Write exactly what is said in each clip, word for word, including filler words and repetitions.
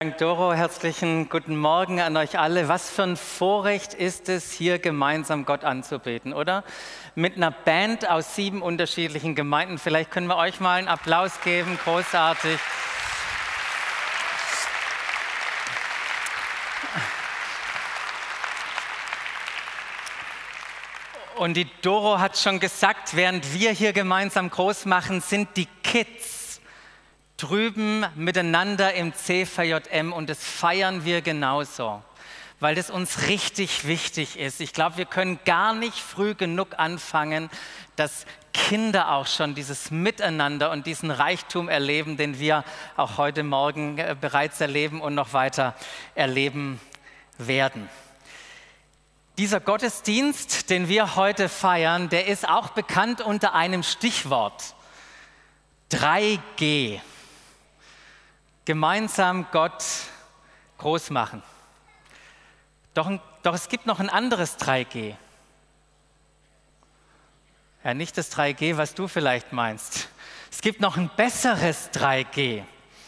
Dank, Doro, herzlichen guten Morgen an euch alle. Was für ein Vorrecht ist es, hier gemeinsam Gott anzubeten, oder? Mit einer Band aus sieben unterschiedlichen Gemeinden. Vielleicht können wir euch mal einen Applaus geben, großartig. Und die Doro hat schon gesagt, während wir hier gemeinsam groß machen, sind die Kids drüben miteinander im C V J M und das feiern wir genauso, weil das uns richtig wichtig ist. Ich glaube, wir können gar nicht früh genug anfangen, dass Kinder auch schon dieses Miteinander und diesen Reichtum erleben, den wir auch heute Morgen bereits erleben und noch weiter erleben werden. Dieser Gottesdienst, den wir heute feiern, der ist auch bekannt unter einem Stichwort: drei G. Gemeinsam Gott groß machen. Doch, doch es gibt noch ein anderes drei G. Ja, nicht das drei G, was du vielleicht meinst. Es gibt noch ein besseres drei G.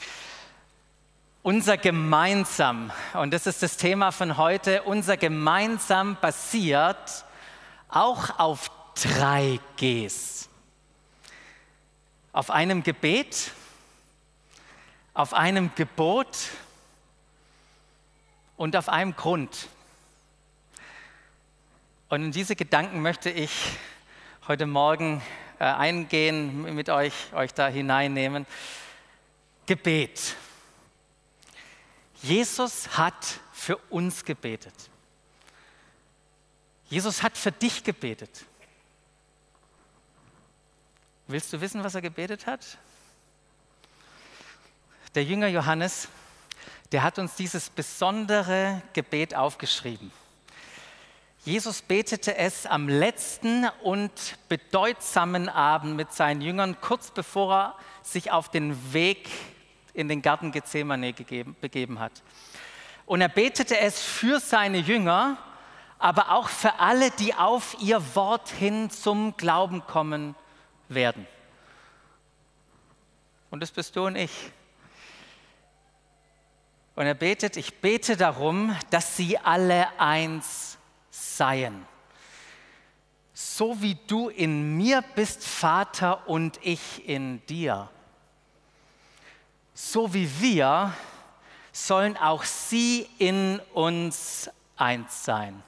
Unser Gemeinsam, und das ist das Thema von heute, unser Gemeinsam basiert auch auf drei Gs. Auf einem Gebet, auf einem Gebot und auf einem Grund. Und in diese Gedanken möchte ich heute Morgen äh, eingehen, mit euch, euch da hineinnehmen. Gebet. Jesus hat für uns gebetet. Jesus hat für dich gebetet. Willst du wissen, was er gebetet hat? Der Jünger Johannes, der hat uns dieses besondere Gebet aufgeschrieben. Jesus betete es am letzten und bedeutsamen Abend mit seinen Jüngern, kurz bevor er sich auf den Weg in den Garten Gethsemane gegeben, begeben hat. Und er betete es für seine Jünger, aber auch für alle, die auf ihr Wort hin zum Glauben kommen werden. Und das bist du und ich. Und er betet, ich bete darum, dass sie alle eins seien. So wie du in mir bist, Vater, und ich in dir. So wie wir sollen auch sie in uns eins sein.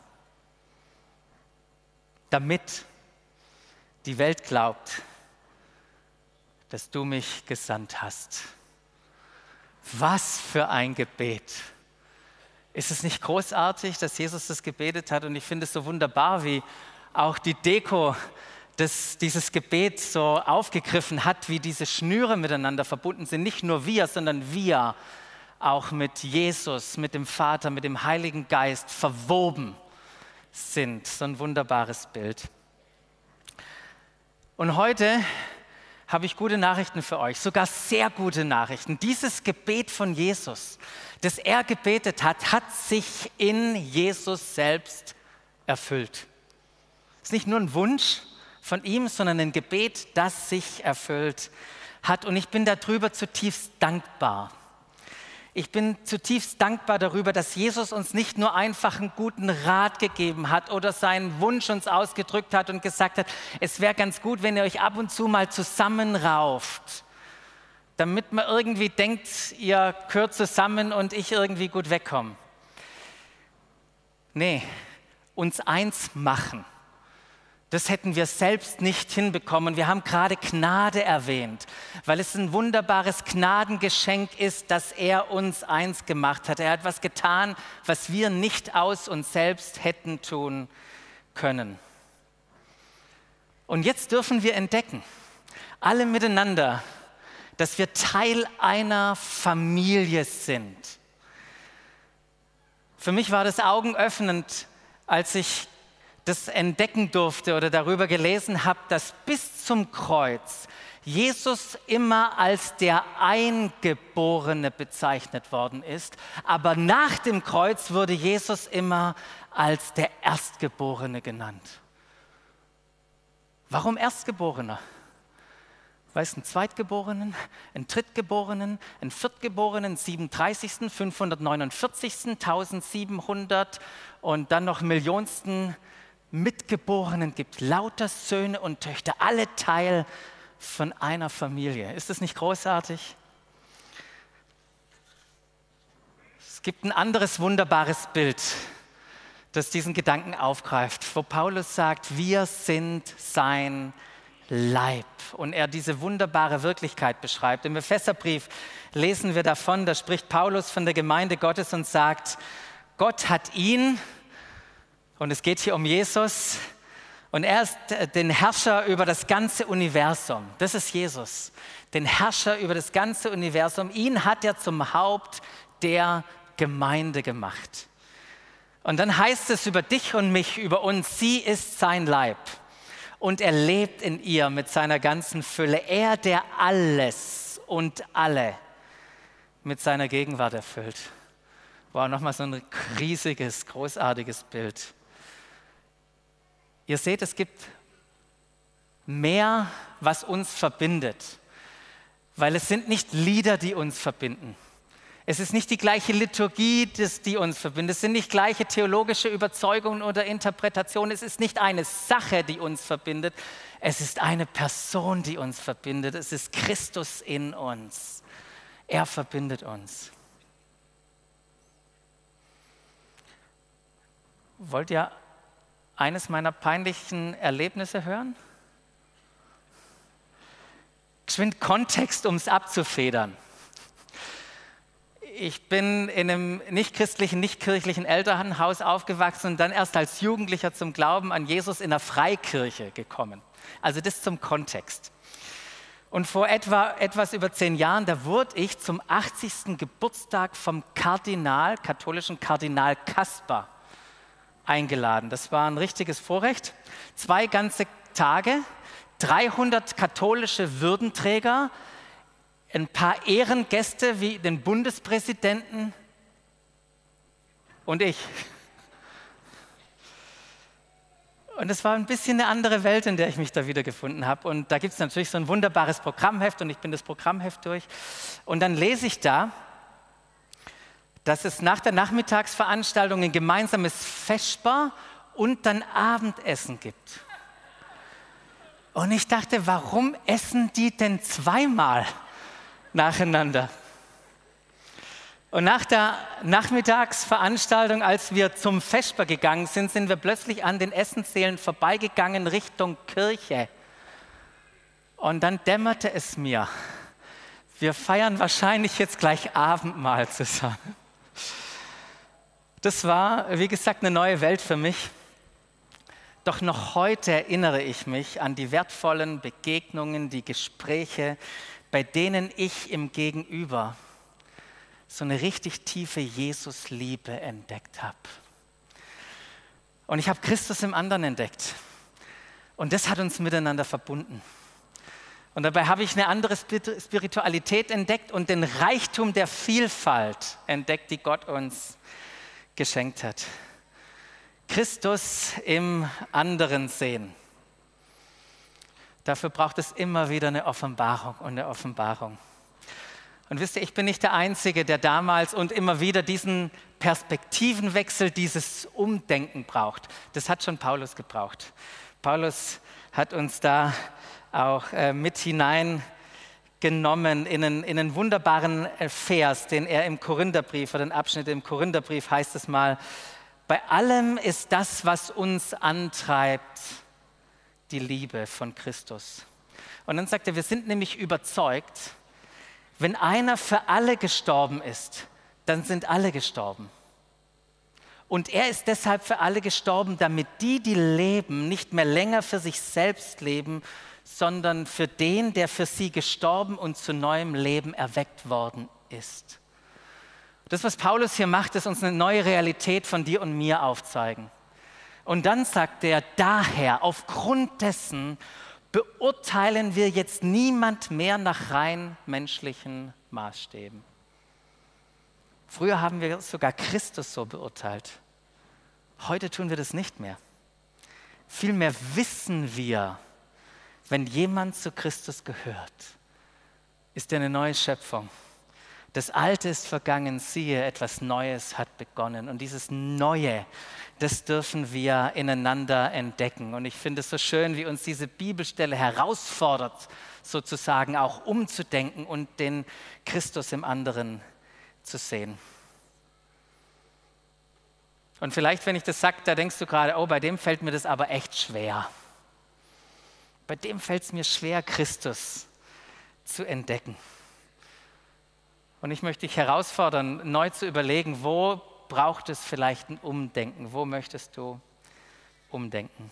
Damit die Welt glaubt, dass du mich gesandt hast. Was für ein Gebet! Ist es nicht großartig, dass Jesus das gebetet hat? Und ich finde es so wunderbar, wie auch die Deko des, dieses Gebet so aufgegriffen hat, wie diese Schnüre miteinander verbunden sind. Nicht nur wir, sondern wir auch mit Jesus, mit dem Vater, mit dem Heiligen Geist verwoben sind. So ein wunderbares Bild. Und heute habe ich gute Nachrichten für euch, sogar sehr gute Nachrichten. Dieses Gebet von Jesus, das er gebetet hat, hat sich in Jesus selbst erfüllt. Es ist nicht nur ein Wunsch von ihm, sondern ein Gebet, das sich erfüllt hat. Und ich bin darüber zutiefst dankbar. Ich bin zutiefst dankbar darüber, dass Jesus uns nicht nur einfach einen guten Rat gegeben hat oder seinen Wunsch uns ausgedrückt hat und gesagt hat, es wäre ganz gut, wenn ihr euch ab und zu mal zusammenrauft, damit man irgendwie denkt, ihr gehört zusammen und ich irgendwie gut wegkomme. Nee, uns eins machen. Das hätten wir selbst nicht hinbekommen. Wir haben gerade Gnade erwähnt, weil es ein wunderbares Gnadengeschenk ist, dass er uns eins gemacht hat. Er hat was getan, was wir nicht aus uns selbst hätten tun können. Und jetzt dürfen wir entdecken, alle miteinander, dass wir Teil einer Familie sind. Für mich war das augenöffnend, als ich das entdecken durfte oder darüber gelesen habe, dass bis zum Kreuz Jesus immer als der Eingeborene bezeichnet worden ist, aber nach dem Kreuz wurde Jesus immer als der Erstgeborene genannt. Warum Erstgeborener? Weißt, einen Zweitgeborenen, einen Drittgeborenen, einen Viertgeborenen, siebenunddreißigsten, fünfhundertneunundvierzigsten, eintausendsiebenhundert und dann noch Millionsten Mitgeborenen gibt. Lauter Söhne und Töchter, alle Teil von einer Familie. Ist das nicht großartig? Es gibt ein anderes wunderbares Bild, das diesen Gedanken aufgreift, wo Paulus sagt, wir sind sein Leib. Und er diese wunderbare Wirklichkeit beschreibt. Im Epheserbrief lesen wir davon, da spricht Paulus von der Gemeinde Gottes und sagt, Gott hat ihn, und es geht hier um Jesus, und er ist den Herrscher über das ganze Universum. Das ist Jesus, den Herrscher über das ganze Universum. Ihn hat er zum Haupt der Gemeinde gemacht. Und dann heißt es über dich und mich, über uns, sie ist sein Leib. Und er lebt in ihr mit seiner ganzen Fülle. Er, der alles und alle mit seiner Gegenwart erfüllt. Wow, nochmal so ein riesiges, großartiges Bild. Ihr seht, es gibt mehr, was uns verbindet. Weil es sind nicht Lieder, die uns verbinden. Es ist nicht die gleiche Liturgie, die uns verbindet. Es sind nicht gleiche theologische Überzeugungen oder Interpretationen. Es ist nicht eine Sache, die uns verbindet. Es ist eine Person, die uns verbindet. Es ist Christus in uns. Er verbindet uns. Wollt ihr eines meiner peinlichen Erlebnisse hören? Geschwind Kontext, um es abzufedern. Ich bin in einem nicht-christlichen, nicht-kirchlichen Elternhaus aufgewachsen und dann erst als Jugendlicher zum Glauben an Jesus in einer Freikirche gekommen. Also das zum Kontext. Und vor etwa etwas über zehn Jahren, da wurde ich zum achtzigsten Geburtstag vom Kardinal, katholischen Kardinal Kasper, eingeladen. Das war ein richtiges Vorrecht. Zwei ganze Tage, dreihundert katholische Würdenträger, ein paar Ehrengäste wie den Bundespräsidenten und ich. Und es war ein bisschen eine andere Welt, in der ich mich da wiedergefunden habe. Und da gibt es natürlich so ein wunderbares Programmheft und ich bin das Programmheft durch. Und dann lese ich da, dass es nach der Nachmittagsveranstaltung ein gemeinsames Vesper und dann Abendessen gibt. Und ich dachte, warum essen die denn zweimal nacheinander? Und nach der Nachmittagsveranstaltung, als wir zum Vesper gegangen sind, sind wir plötzlich an den Essenssälen vorbeigegangen Richtung Kirche. Und dann dämmerte es mir, wir feiern wahrscheinlich jetzt gleich Abendmahl zusammen. Das war, wie gesagt, eine neue Welt für mich. Doch noch heute erinnere ich mich an die wertvollen Begegnungen, die Gespräche, bei denen ich im Gegenüber so eine richtig tiefe Jesus-Liebe entdeckt habe. Und ich habe Christus im anderen entdeckt. Und das hat uns miteinander verbunden. Und dabei habe ich eine andere Spiritualität entdeckt und den Reichtum der Vielfalt entdeckt, die Gott uns geschenkt hat. Christus im anderen sehen. Dafür braucht es immer wieder eine Offenbarung und eine Offenbarung. Und wisst ihr, ich bin nicht der Einzige, der damals und immer wieder diesen Perspektivenwechsel, dieses Umdenken braucht. Das hat schon Paulus gebraucht. Paulus hat uns da auch äh, mit hineingenommen in einen, in einen wunderbaren Vers, den er im Korintherbrief, oder den Abschnitt im Korintherbrief heißt es mal, bei allem ist das, was uns antreibt, die Liebe von Christus. Und dann sagt er, wir sind nämlich überzeugt, wenn einer für alle gestorben ist, dann sind alle gestorben. Und er ist deshalb für alle gestorben, damit die, die leben, nicht mehr länger für sich selbst leben, sondern für den, der für sie gestorben und zu neuem Leben erweckt worden ist. Das, was Paulus hier macht, ist uns eine neue Realität von dir und mir aufzeigen. Und dann sagt er, daher, aufgrund dessen beurteilen wir jetzt niemand mehr nach rein menschlichen Maßstäben. Früher haben wir sogar Christus so beurteilt. Heute tun wir das nicht mehr. Vielmehr wissen wir, Wenn jemand zu Christus gehört, ist er eine neue Schöpfung. Das Alte ist vergangen, siehe, etwas Neues hat begonnen. Und dieses Neue, das dürfen wir ineinander entdecken. Und ich finde es so schön, wie uns diese Bibelstelle herausfordert, sozusagen auch umzudenken und den Christus im anderen zu sehen. Und vielleicht, wenn ich das sage, da denkst du gerade, oh, bei dem fällt mir das aber echt schwer. Bei dem fällt es mir schwer, Christus zu entdecken. Und ich möchte dich herausfordern, neu zu überlegen, wo braucht es vielleicht ein Umdenken? Wo möchtest du umdenken?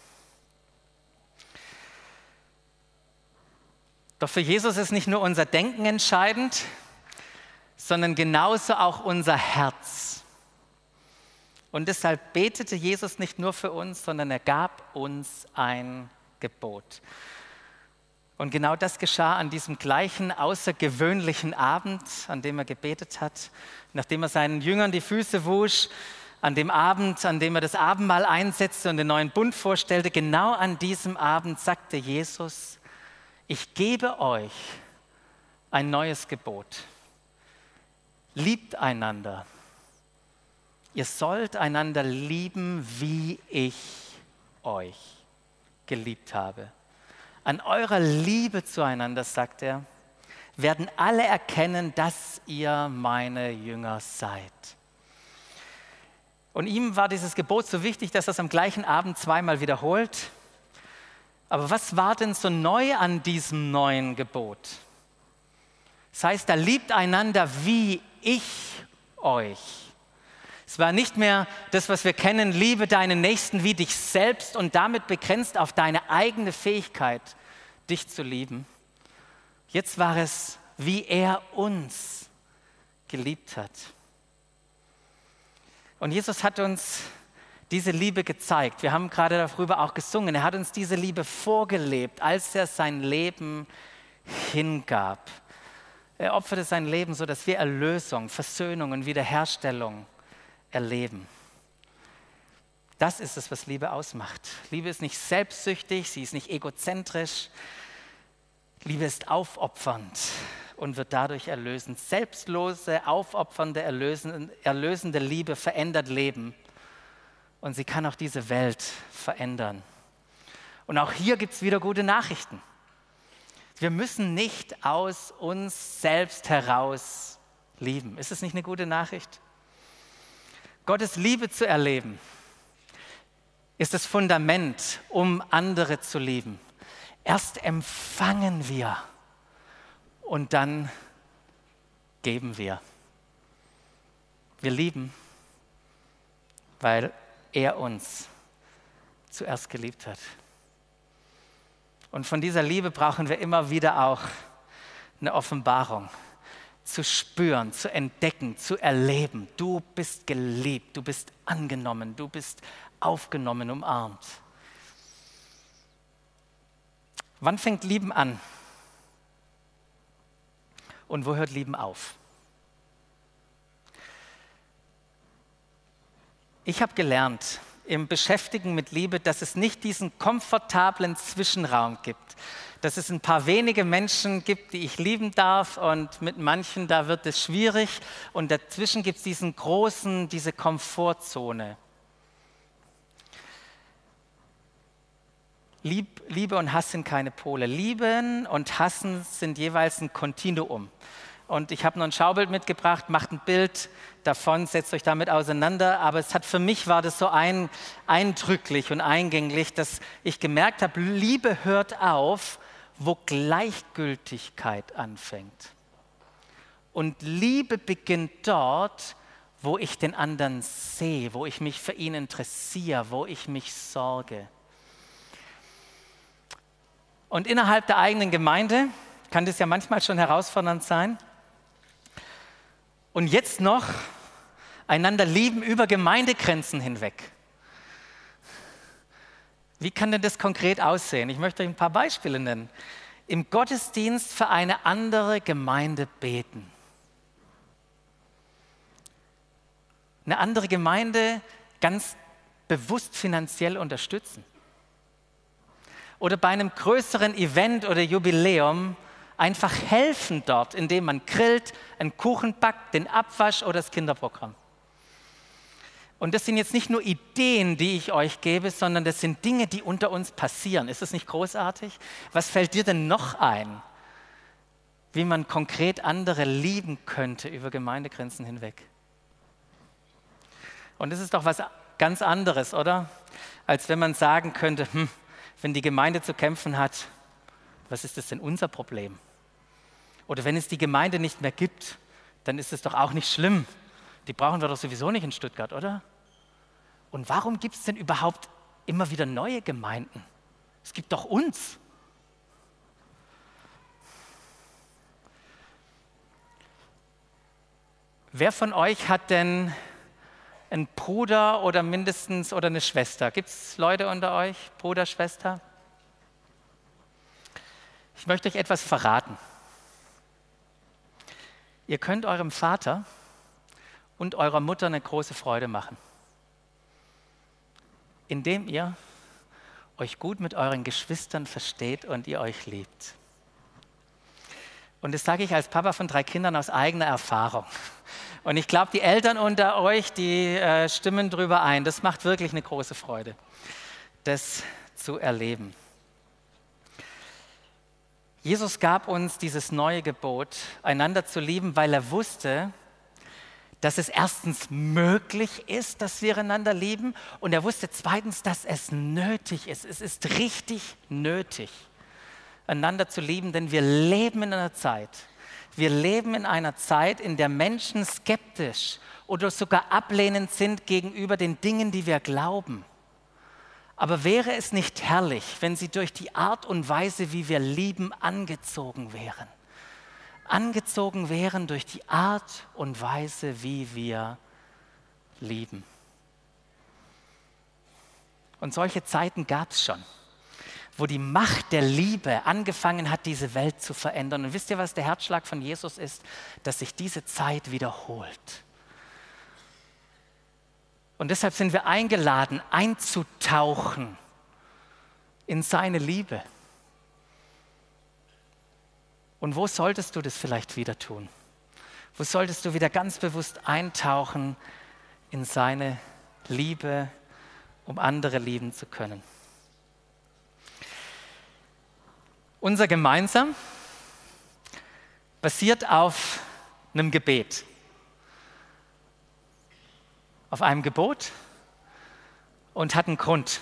Doch für Jesus ist nicht nur unser Denken entscheidend, sondern genauso auch unser Herz. Und deshalb betete Jesus nicht nur für uns, sondern er gab uns ein Gebot. Und genau das geschah an diesem gleichen außergewöhnlichen Abend, an dem er gebetet hat, nachdem er seinen Jüngern die Füße wusch, an dem Abend, an dem er das Abendmahl einsetzte und den neuen Bund vorstellte. Genau an diesem Abend sagte Jesus: Ich gebe euch ein neues Gebot. Liebt einander. Ihr sollt einander lieben, wie ich euch geliebt habe. An eurer Liebe zueinander, sagt er, werden alle erkennen, dass ihr meine Jünger seid. Und ihm war dieses Gebot so wichtig, dass er es am gleichen Abend zweimal wiederholt. Aber was war denn so neu an diesem neuen Gebot? Das heißt, da liebt einander, wie ich euch. Es war nicht mehr das, was wir kennen, liebe deinen Nächsten wie dich selbst und damit begrenzt auf deine eigene Fähigkeit, dich zu lieben. Jetzt war es, wie er uns geliebt hat. Und Jesus hat uns diese Liebe gezeigt. Wir haben gerade darüber auch gesungen. Er hat uns diese Liebe vorgelebt, als er sein Leben hingab. Er opferte sein Leben, sodass wir Erlösung, Versöhnung und Wiederherstellung erleben. Das ist es, was Liebe ausmacht. Liebe ist nicht selbstsüchtig, sie ist nicht egozentrisch. Liebe ist aufopfernd und wird dadurch erlösend. Selbstlose, aufopfernde, erlösende Liebe verändert Leben. Und sie kann auch diese Welt verändern. Und auch hier gibt es wieder gute Nachrichten. Wir müssen nicht aus uns selbst heraus lieben. Ist es nicht eine gute Nachricht? Gottes Liebe zu erleben, ist das Fundament, um andere zu lieben. Erst empfangen wir und dann geben wir. Wir lieben, weil er uns zuerst geliebt hat. Und von dieser Liebe brauchen wir immer wieder auch eine Offenbarung. Zu spüren, zu entdecken, zu erleben. Du bist geliebt, du bist angenommen, du bist aufgenommen, umarmt. Wann fängt Lieben an? Und wo hört Lieben auf? Ich habe gelernt im Beschäftigen mit Liebe, dass es nicht diesen komfortablen Zwischenraum gibt. Dass es ein paar wenige Menschen gibt, die ich lieben darf und mit manchen, da wird es schwierig. Und dazwischen gibt es diesen großen, diese Komfortzone. Lieb, Liebe und Hass sind keine Pole. Lieben und Hassen sind jeweils ein Kontinuum. Und ich habe noch ein Schaubild mitgebracht, macht ein Bild davon, setzt euch damit auseinander. Aber es hat für mich war das so ein, eindrücklich und eingänglich, dass ich gemerkt habe, Liebe hört auf, wo Gleichgültigkeit anfängt. Und Liebe beginnt dort, wo ich den anderen sehe, wo ich mich für ihn interessiere, wo ich mich sorge. Und innerhalb der eigenen Gemeinde kann das ja manchmal schon herausfordernd sein. Und jetzt noch einander lieben über Gemeindegrenzen hinweg. Wie kann denn das konkret aussehen? Ich möchte euch ein paar Beispiele nennen. Im Gottesdienst für eine andere Gemeinde beten. Eine andere Gemeinde ganz bewusst finanziell unterstützen. oder bei einem größeren Event oder Jubiläum einfach helfen dort, indem man grillt, einen Kuchen backt, den Abwasch oder das Kinderprogramm. Und das sind jetzt nicht nur Ideen, die ich euch gebe, sondern das sind Dinge, die unter uns passieren. Ist das nicht großartig? Was fällt dir denn noch ein, wie man konkret andere lieben könnte über Gemeindegrenzen hinweg? Und das ist doch was ganz anderes, oder? Als wenn man sagen könnte, hm, wenn die Gemeinde zu kämpfen hat, was ist das denn unser Problem? Oder wenn es die Gemeinde nicht mehr gibt, dann ist es doch auch nicht schlimm. Die brauchen wir doch sowieso nicht in Stuttgart, oder? Und warum gibt es denn überhaupt immer wieder neue Gemeinden? Es gibt doch uns. Wer von euch hat denn einen Bruder oder mindestens oder eine Schwester? Gibt es Leute unter euch, Bruder, Schwester? Ich möchte euch etwas verraten. Ihr könnt eurem Vater und eurer Mutter eine große Freude machen, indem ihr euch gut mit euren Geschwistern versteht und ihr euch liebt. Und das sage ich als Papa von drei Kindern aus eigener Erfahrung. Und ich glaube, die Eltern unter euch, die äh, stimmen drüber ein. Das macht wirklich eine große Freude, das zu erleben. Jesus gab uns dieses neue Gebot, einander zu lieben, weil er wusste, dass es erstens möglich ist, dass wir einander lieben, und er wusste zweitens, dass es nötig ist. Es ist richtig nötig, einander zu lieben, denn wir leben in einer Zeit, wir leben in einer Zeit, in der Menschen skeptisch oder sogar ablehnend sind gegenüber den Dingen, die wir glauben. Aber wäre es nicht herrlich, wenn sie durch die Art und Weise, wie wir lieben, angezogen wären? Angezogen wären durch die Art und Weise, wie wir lieben. Und solche Zeiten gab es schon, wo die Macht der Liebe angefangen hat, diese Welt zu verändern. Und wisst ihr, was der Herzschlag von Jesus ist? Dass sich diese Zeit wiederholt. Und deshalb sind wir eingeladen, einzutauchen in seine Liebe. Und wo solltest du das vielleicht wieder tun? Wo solltest du wieder ganz bewusst eintauchen in seine Liebe, um andere lieben zu können? Unser Gemeinsam basiert auf einem Gebet, auf einem Gebot und hat einen Grund.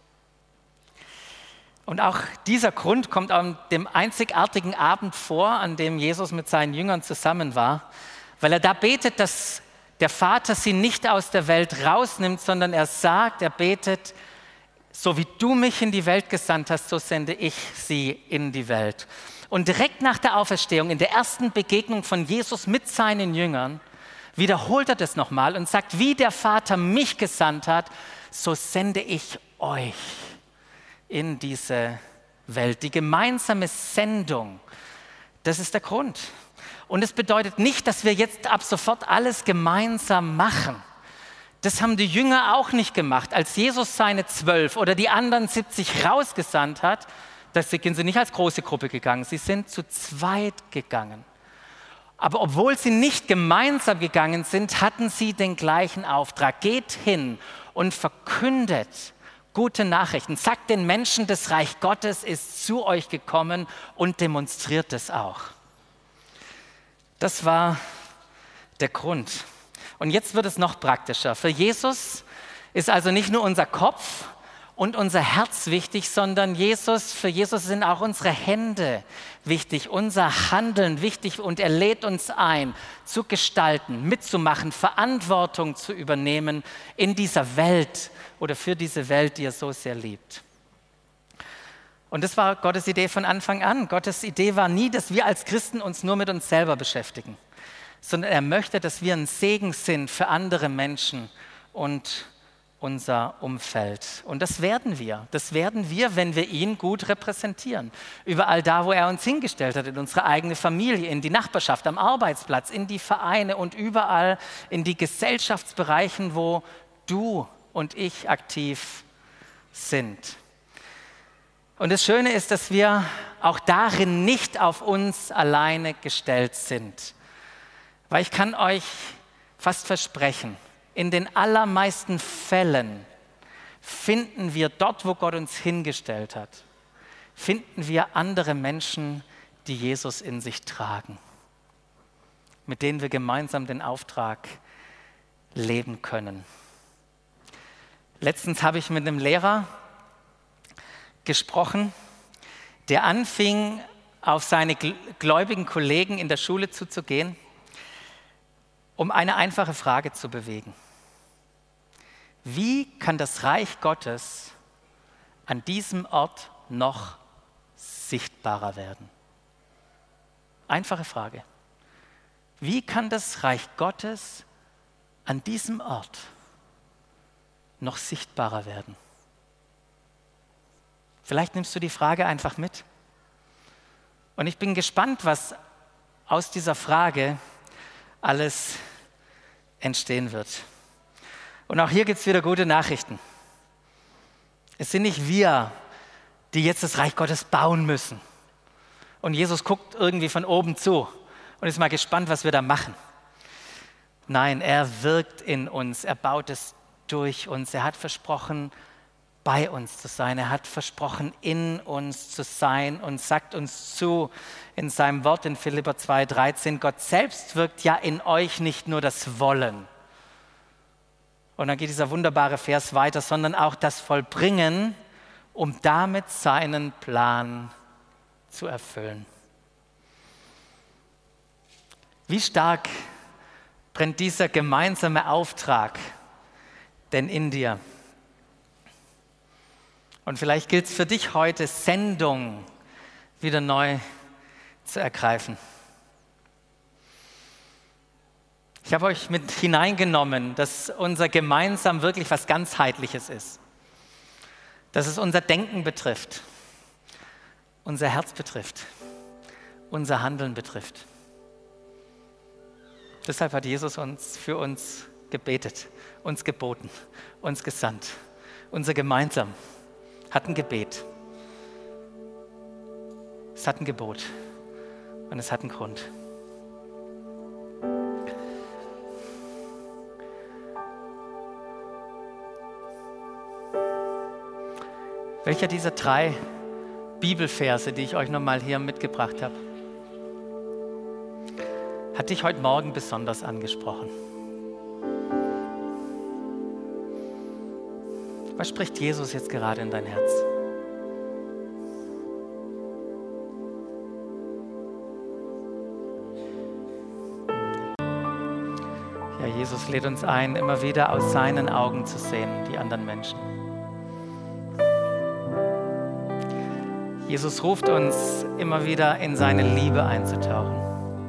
Und auch dieser Grund kommt an dem einzigartigen Abend vor, an dem Jesus mit seinen Jüngern zusammen war, weil er da betet, dass der Vater sie nicht aus der Welt rausnimmt, sondern er sagt, er betet, so wie du mich in die Welt gesandt hast, so sende ich sie in die Welt. Und direkt nach der Auferstehung, in der ersten Begegnung von Jesus mit seinen Jüngern, wiederholt er das nochmal und sagt, wie der Vater mich gesandt hat, so sende ich euch in diese Welt. Die gemeinsame Sendung, das ist der Grund. Und es bedeutet nicht, dass wir jetzt ab sofort alles gemeinsam machen. Das haben die Jünger auch nicht gemacht. Als Jesus seine zwölf oder die anderen siebzig rausgesandt hat, da sind sie nicht als große Gruppe gegangen, sie sind zu zweit gegangen. Aber obwohl sie nicht gemeinsam gegangen sind, hatten sie den gleichen Auftrag. Geht hin und verkündet gute Nachrichten. Sagt den Menschen, das Reich Gottes ist zu euch gekommen, und demonstriert es auch. Das war der Grund. Und jetzt wird es noch praktischer. Für Jesus ist also nicht nur unser Kopf und unser Herz wichtig, sondern Jesus, für Jesus sind auch unsere Hände wichtig, unser Handeln wichtig, und er lädt uns ein, zu gestalten, mitzumachen, Verantwortung zu übernehmen in dieser Welt oder für diese Welt, die er so sehr liebt. Und das war Gottes Idee von Anfang an. Gottes Idee war nie, dass wir als Christen uns nur mit uns selber beschäftigen, sondern er möchte, dass wir ein Segen sind für andere Menschen und unser Umfeld. Und das werden wir. Das werden wir, wenn wir ihn gut repräsentieren. Überall da, wo er uns hingestellt hat, in unsere eigene Familie, in die Nachbarschaft, am Arbeitsplatz, in die Vereine und überall in die Gesellschaftsbereichen, wo du und ich aktiv sind. Und das Schöne ist, dass wir auch darin nicht auf uns alleine gestellt sind. Weil ich kann euch fast versprechen, in den allermeisten Fällen finden wir dort, wo Gott uns hingestellt hat, finden wir andere Menschen, die Jesus in sich tragen, mit denen wir gemeinsam den Auftrag leben können. Letztens habe ich mit einem Lehrer gesprochen, der anfing, auf seine gläubigen Kollegen in der Schule zuzugehen, um eine einfache Frage zu bewegen. Wie kann das Reich Gottes an diesem Ort noch sichtbarer werden? Einfache Frage. Wie kann das Reich Gottes an diesem Ort noch sichtbarer werden? Vielleicht nimmst du die Frage einfach mit. Und ich bin gespannt, was aus dieser Frage alles entstehen wird. Und auch hier gibt es wieder gute Nachrichten. Es sind nicht wir, die jetzt das Reich Gottes bauen müssen. Und Jesus guckt irgendwie von oben zu und ist mal gespannt, was wir da machen. Nein, er wirkt in uns, er baut es durch uns. Er hat versprochen, bei uns zu sein. Er hat versprochen, in uns zu sein und sagt uns zu in seinem Wort in Philipper zwei dreizehn, Gott selbst wirkt ja in euch nicht nur das Wollen. Und dann geht dieser wunderbare Vers weiter, sondern auch das Vollbringen, um damit seinen Plan zu erfüllen. Wie stark brennt dieser gemeinsame Auftrag denn in dir? Und vielleicht gilt es für dich heute, Sendung wieder neu zu ergreifen. Ich habe euch mit hineingenommen, dass unser gemeinsam wirklich was Ganzheitliches ist. Dass es unser Denken betrifft, unser Herz betrifft, unser Handeln betrifft. Deshalb hat Jesus uns für uns gebetet, uns geboten, uns gesandt. Unser gemeinsam hat ein Gebet. Es hat ein Gebot und es hat einen Grund. Welcher dieser drei Bibelverse, die ich euch nochmal hier mitgebracht habe, hat dich heute Morgen besonders angesprochen? Was spricht Jesus jetzt gerade in dein Herz? Ja, Jesus lädt uns ein, immer wieder aus seinen Augen zu sehen, die anderen Menschen. Jesus ruft uns immer wieder in seine Liebe einzutauchen.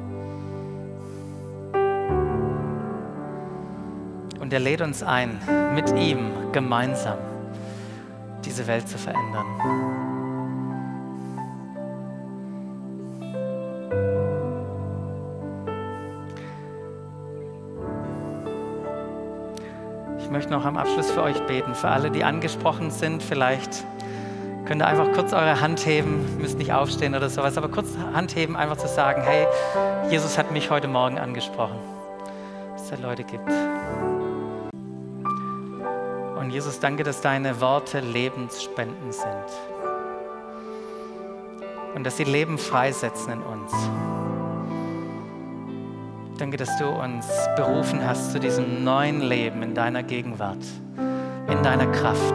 Und er lädt uns ein, mit ihm gemeinsam diese Welt zu verändern. Ich möchte noch am Abschluss für euch beten. Für alle, die angesprochen sind, vielleicht könnt ihr einfach kurz eure Hand heben, müsst nicht aufstehen oder sowas, aber kurz Hand heben, einfach zu sagen, hey, Jesus hat mich heute Morgen angesprochen, dass es da Leute gibt. Und Jesus, danke, dass deine Worte Lebensspenden sind und dass sie Leben freisetzen in uns. Danke, dass du uns berufen hast zu diesem neuen Leben in deiner Gegenwart, in deiner Kraft.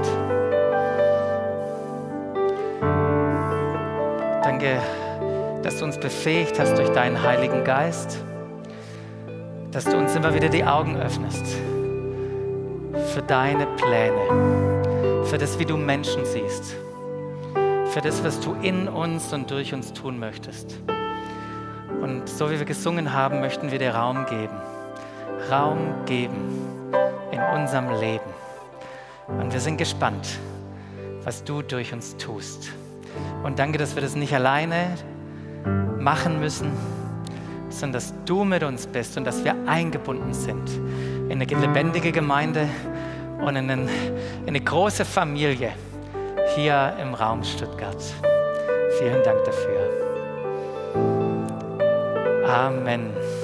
Danke, dass du uns befähigt hast durch deinen Heiligen Geist, dass du uns immer wieder die Augen öffnest für deine Pläne, für das, wie du Menschen siehst, für das, was du in uns und durch uns tun möchtest. Und so wie wir gesungen haben, möchten wir dir Raum geben, Raum geben in unserem Leben. Und wir sind gespannt, was du durch uns tust. Und danke, dass wir das nicht alleine machen müssen, sondern dass du mit uns bist und dass wir eingebunden sind in eine lebendige Gemeinde und in eine große Familie hier im Raum Stuttgart. Vielen Dank dafür. Amen.